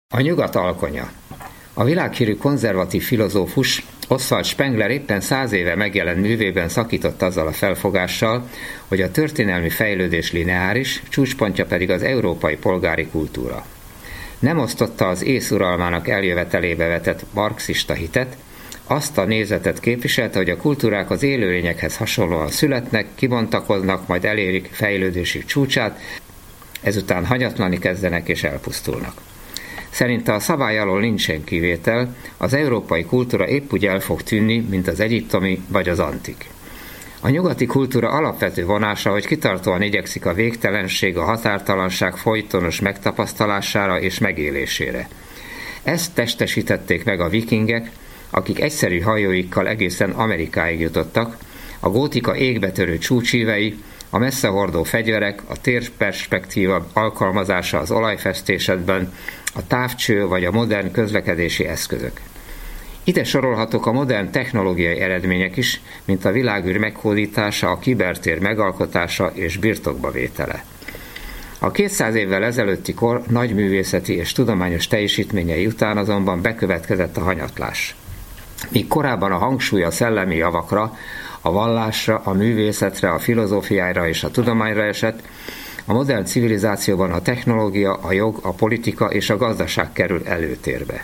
A nyugat alkonya. A világhírű konzervatív filozófus Oswald Spengler éppen 100 éve megjelent művében szakított azzal a felfogással, hogy a történelmi fejlődés lineáris, csúcspontja pedig az európai polgári kultúra. Nem osztotta az ész uralmának eljövetelébe vetett marxista hitet, azt a nézetet képviselte, hogy a kultúrák az élőlényekhez hasonlóan születnek, kibontakoznak, majd elérik fejlődési csúcsát, ezután hanyatlani kezdenek és elpusztulnak. Szerinte a szabály alól nincsen kivétel, az európai kultúra épp úgy el fog tűnni, mint az egyiptomi vagy az antik. A nyugati kultúra alapvető vonása, hogy kitartóan igyekszik a végtelenség, a határtalanság folytonos megtapasztalására és megélésére. Ezt testesítették meg a vikingek, akik egyszerű hajóikkal egészen Amerikáig jutottak, a gótika égbetörő csúcsívei, a messzehordó fegyverek, a térperspektíva alkalmazása az olajfestészetben, a távcső vagy a modern közlekedési eszközök. Ide sorolhatók a modern technológiai eredmények is, mint a világűr meghódítása, a kibertér megalkotása és birtokba vétele. A 200 évvel ezelőtti kor nagy művészeti és tudományos teljesítményei után azonban bekövetkezett a hanyatlás. Míg korábban a hangsúly a szellemi javakra, a vallásra, a művészetre, a filozófiára és a tudományra esett, a modern civilizációban a technológia, a jog, a politika és a gazdaság kerül előtérbe.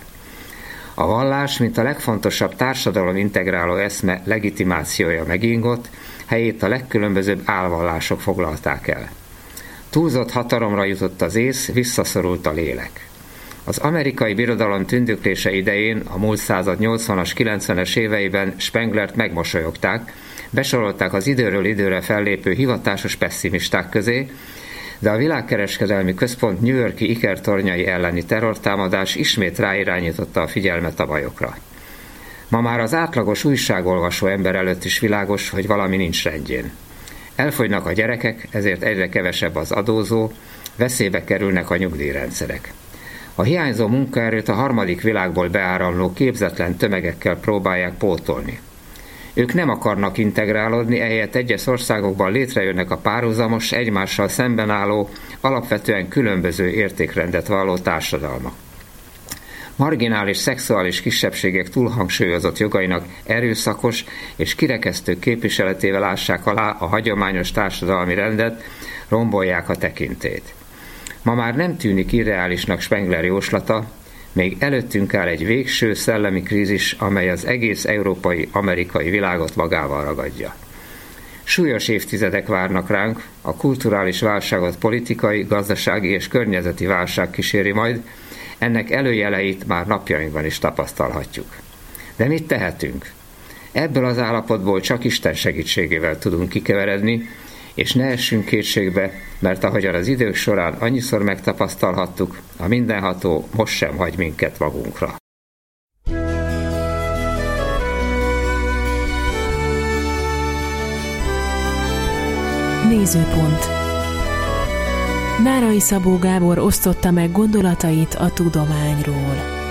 A vallás, mint a legfontosabb társadalom integráló eszme legitimációja megingott, helyét a legkülönbözőbb álvallások foglalták el. Túlzott hatalomra jutott az ész, visszaszorult a lélek. Az amerikai birodalom tündöklése idején, a múlt század 80-as, 90-es éveiben Spenglert megmosolyogták, besorolták az időről időre fellépő hivatásos pesszimisták közé, de a világkereskedelmi központ New York-i ikertornyai elleni terrortámadás ismét ráirányította a figyelmet a bajokra. Ma már az átlagos újságolvasó ember előtt is világos, hogy valami nincs rendjén. Elfogynak a gyerekek, ezért egyre kevesebb az adózó, veszélybe kerülnek a nyugdíjrendszerek. A hiányzó munkaerőt a harmadik világból beáramló képzetlen tömegekkel próbálják pótolni. Ők nem akarnak integrálódni, ehelyett egyes országokban létrejönnek a párhuzamos, egymással szemben álló, alapvetően különböző értékrendet valló társadalmak. Marginális szexuális kisebbségek túlhangsúlyozott jogainak erőszakos és kirekesztő képviseletével ássák alá a hagyományos társadalmi rendet, rombolják a tekintélyt. Ma már nem tűnik irreálisnak Spengler jóslata, még előttünk áll egy végső szellemi krízis, amely az egész európai-amerikai világot magával ragadja. Súlyos évtizedek várnak ránk, a kulturális válságot politikai, gazdasági és környezeti válság kíséri majd, ennek előjeleit már napjainkban is tapasztalhatjuk. De mit tehetünk? Ebből az állapotból csak Isten segítségével tudunk kikeveredni, és ne essünk kétségbe, mert ahogyan az idők során annyiszor megtapasztalhattuk, a mindenható most sem hagy minket magunkra. Nézőpont. Nárai Szabó Gábor osztotta meg gondolatait a tudományról.